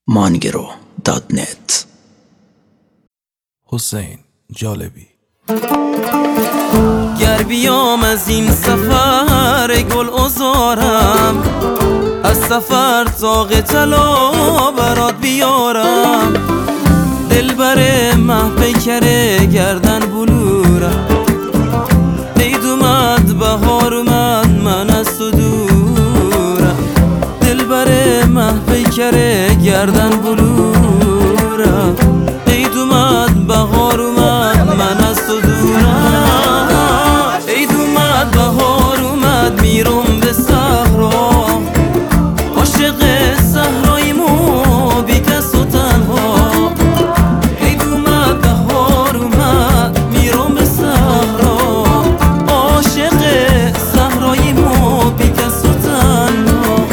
mangero.net. حسین جالبی. گر بیام از این سفر گل ازارم، از سفر زاغ طلا برات بیارم. دلبر مه پیکر گردن بلورم، عید اومد بهار اومد من از تو دورم. دلبر مه پیکر گردن بلورم، عید اومد بهار اومد من از تو دورم. عید اومد بهار اومد میرم به صحرا، عاشق صحراییمو بی کس و تنها. عید اومد بهار اومد میرم به صحرا، عاشق صحراییمو بی کس و تنها.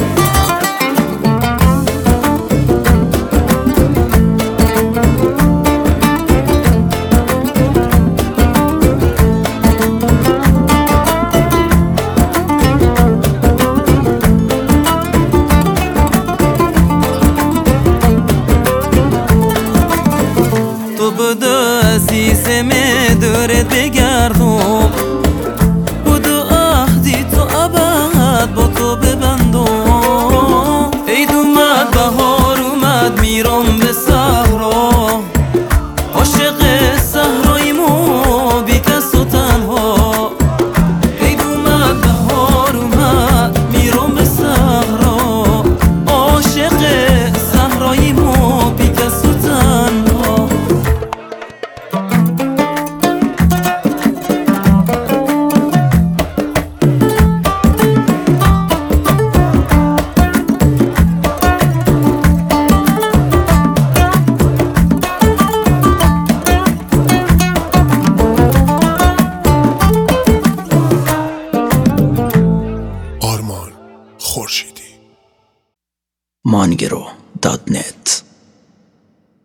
تو بدو عزیزم دورت بگردم، بدو عهدی تو ابد با تو ببندم. عید اومد بهار اومد میرم به صحرا، عاشق صحراییمو بی کس و تنها. عید اومد بهار اومد میرم به صحرا، عاشق صحراییمو بی کس و تنها. آرمان خورشیدی. mangero.net.